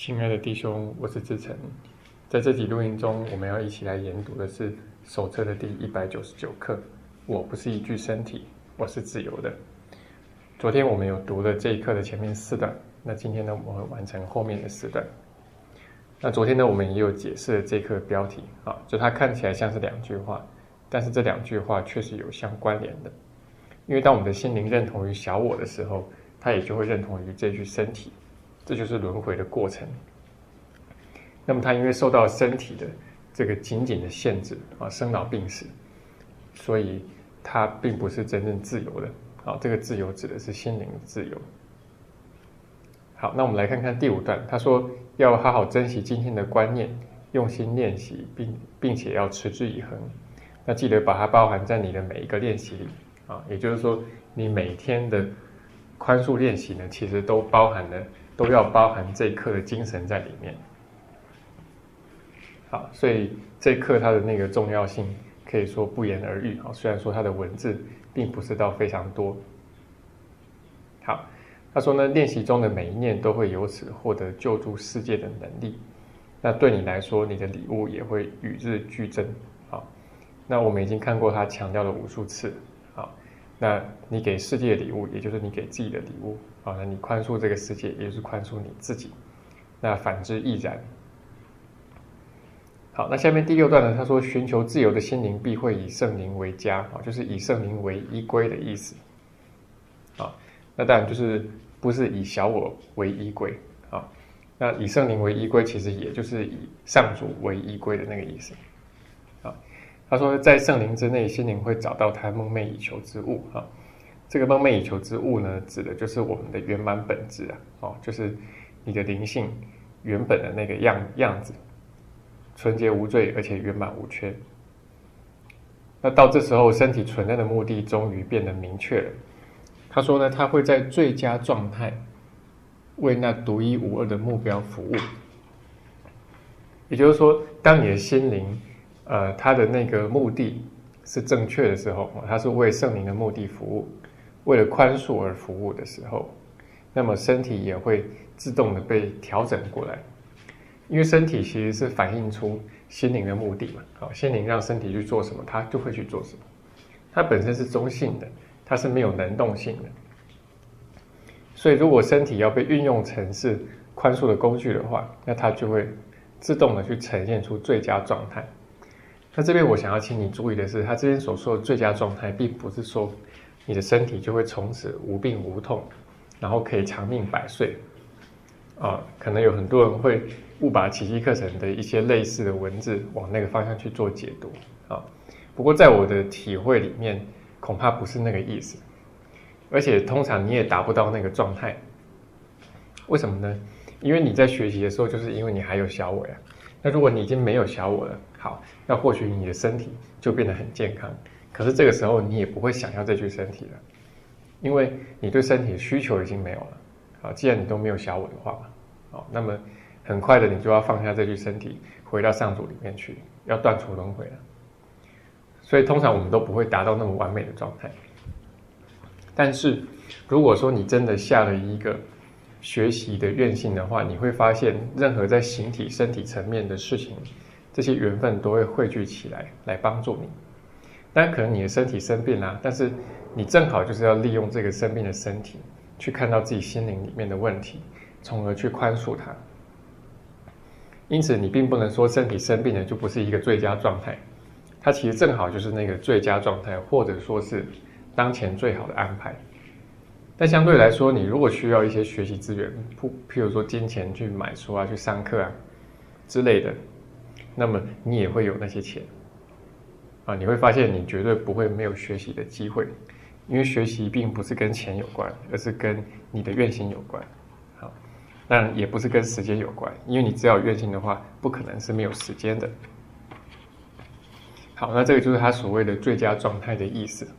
亲爱的弟兄，我是志成。在这集录音中，我们要一起来研读的是手册的第199课。我不是一具身体，我是自由的。昨天我们有读了这一课的前面4段，那今天呢，我们会完成后面的4段。那昨天呢，我们也有解释了这一课的标题啊，就它看起来像是2句话，但是这2句话确实有相关联的。因为当我们的心灵认同于小我的时候，它也就会认同于这具身体。这就是轮回的过程。那么他因为受到身体的这个紧紧的限制啊，生老病死，所以他并不是真正自由的。好，这个自由指的是心灵的自由。好，那我们来看看第5段，他说要好好珍惜今天的观念，用心练习，并且要持之以恒。那记得把它包含在你的每一个练习里啊，也就是说，你每天的宽恕练习呢，其实都要包含这一课的精神在里面。好，所以这一课它的那个重要性可以说不言而喻。虽然说它的文字并不是到非常多。好，他说呢，练习中的每一念都会由此获得救助世界的能力。那对你来说，你的礼物也会与日俱增。好，那我们已经看过他强调了无数次。好，那你给世界的礼物，也就是你给自己的礼物。好，那你宽恕这个世界，也就是宽恕你自己。那反之亦然。好，那下面第6段呢，他说寻求自由的心灵必会以圣灵为家，就是以圣灵为依归的意思。好，那当然就是不是以小我为依归。好，那以圣灵为依归，其实也就是以上主为依归的那个意思。好，他说在圣灵之内，心灵会找到他梦寐以求之物。这个梦寐以求之物呢，指的就是我们的圆满本质就是你的灵性原本的那个样子，纯洁无罪，而且圆满无缺。那到这时候，身体存在的目的终于变得明确了。他说呢，他会在最佳状态为那独一无二的目标服务。也就是说，当你的心灵它的那个目的是正确的时候，它是为圣灵的目的服务，为了宽恕而服务的时候，那么身体也会自动的被调整过来。因为身体其实是反映出心灵的目的嘛。心灵让身体去做什么，它就会去做什么。它本身是中性的，它是没有能动性的。所以如果身体要被运用成是宽恕的工具的话，那它就会自动的去呈现出最佳状态。那这边我想要请你注意的是，他这边所说的最佳状态，并不是说你的身体就会从此无病无痛，然后可以长命百岁。可能有很多人会误把奇迹课程的一些类似的文字往那个方向去做解读。不过在我的体会里面，恐怕不是那个意思。而且通常你也达不到那个状态。为什么呢？因为你在学习的时候，就是因为你还有小我呀。那如果你已经没有小我了，好，那或许你的身体就变得很健康。可是这个时候你也不会想要这具身体了，因为你对身体的需求已经没有了。既然你都没有小我的话，那么很快的你就要放下这具身体，回到上主里面去，要断除轮回了。所以通常我们都不会达到那么完美的状态。但是如果说你真的下了一个学习的愿心的话，你会发现任何在形体身体层面的事情，这些缘分都会汇聚起来帮助你。当然可能你的身体生病但是你正好就是要利用这个生病的身体去看到自己心灵里面的问题，从而去宽恕它。因此你并不能说身体生病了就不是一个最佳状态，它其实正好就是那个最佳状态，或者说是当前最好的安排。但相对来说，你如果需要一些学习资源，譬如说金钱去买书去上课之类的，那么你也会有那些钱你会发现你绝对不会没有学习的机会，因为学习并不是跟钱有关，而是跟你的愿心有关。好，当然也不是跟时间有关，因为你只要有愿心的话，不可能是没有时间的。好，那这个就是他所谓的最佳状态的意思。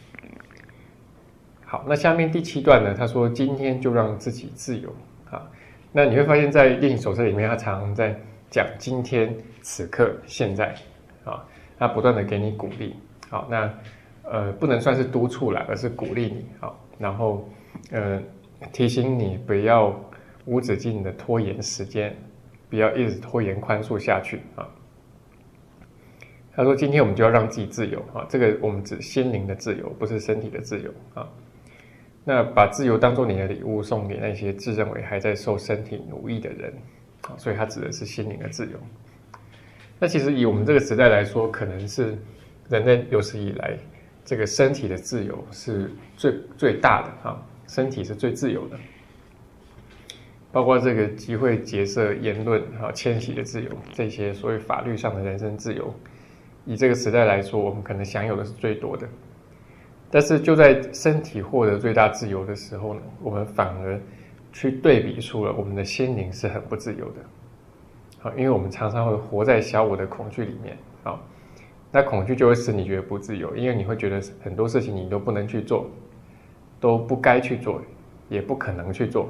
好，那下面第7段呢，他说今天就让自己自由。那你会发现在练习手册里面，他常常在讲今天、此刻、现在他不断的给你鼓励。好，那不能算是督促而是鼓励你。好，然后提醒你不要无止境的拖延时间，不要一直拖延宽恕下去啊。他说：“今天我们就要让自己自由啊，这个我们指心灵的自由，不是身体的自由啊。那把自由当作你的礼物送给那些自认为还在受身体奴役的人啊，所以他指的是心灵的自由。那其实以我们这个时代来说，可能是人类有史以来这个身体的自由是最大的啊，身体是最自由的。”包括这个集会、结社、言论、迁徙的自由，这些所谓法律上的人身自由，以这个时代来说，我们可能享有的是最多的。但是就在身体获得最大自由的时候呢，我们反而去对比出了我们的心灵是很不自由的。因为我们常常会活在小我的恐惧里面啊，那恐惧就会使你觉得不自由，因为你会觉得很多事情你都不能去做，都不该去做，也不可能去做。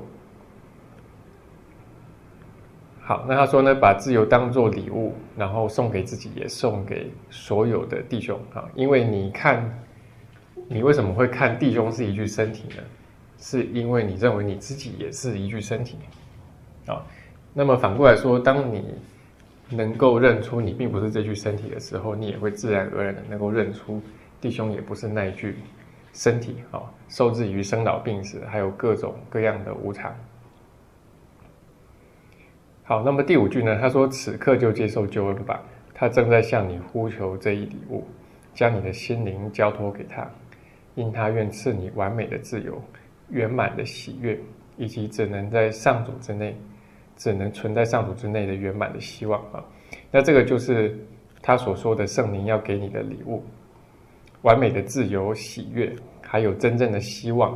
好，那他说呢，把自由当作礼物，然后送给自己，也送给所有的弟兄啊。因为你看，你为什么会看弟兄是一具身体呢？是因为你认为你自己也是一具身体啊。那么反过来说，当你能够认出你并不是这具身体的时候，你也会自然而然的能够认出弟兄也不是那一具身体啊，受制于生老病死，还有各种各样的无常。好，那么第5句呢？他说：“此刻就接受救恩吧，他正在向你呼求这一礼物，将你的心灵交托给他，因他愿赐你完美的自由、圆满的喜悦，以及只能存在上主之内的圆满的希望啊。”那这个就是他所说的圣灵要给你的礼物，完美的自由、喜悦，还有真正的希望。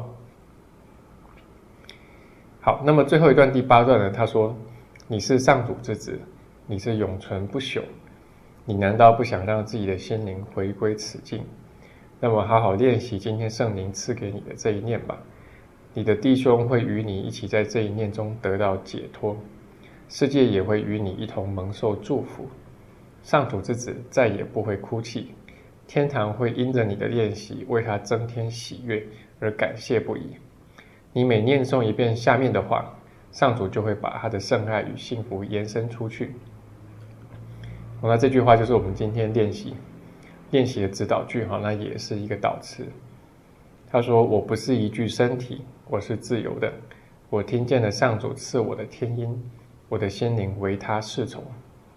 好，那么最后一段第8段呢？他说：“你是上主之子，你是永存不朽，你难道不想让自己的心灵回归此境？那么好好练习今天圣灵赐给你的这一念吧。你的弟兄会与你一起在这一念中得到解脱，世界也会与你一同蒙受祝福。上主之子再也不会哭泣，天堂会因着你的练习为他增添喜悦而感谢不已。你每念诵一遍下面的话，上主就会把他的圣爱与幸福延伸出去。”那这句话就是我们今天练习的指导句，那也是一个导词。他说：“我不是一具身体，我是自由的。我听见了上主赐我的天音，我的心灵为他侍从。”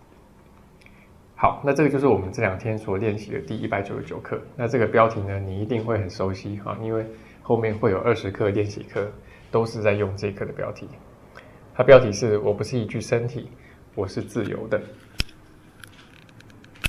好，那这个就是我们这2天所练习的第199课。那这个标题呢，你一定会很熟悉因为后面会有20课练习课，都是在用这一课的标题。它标题是：“我不是一具身体，我是自由的。”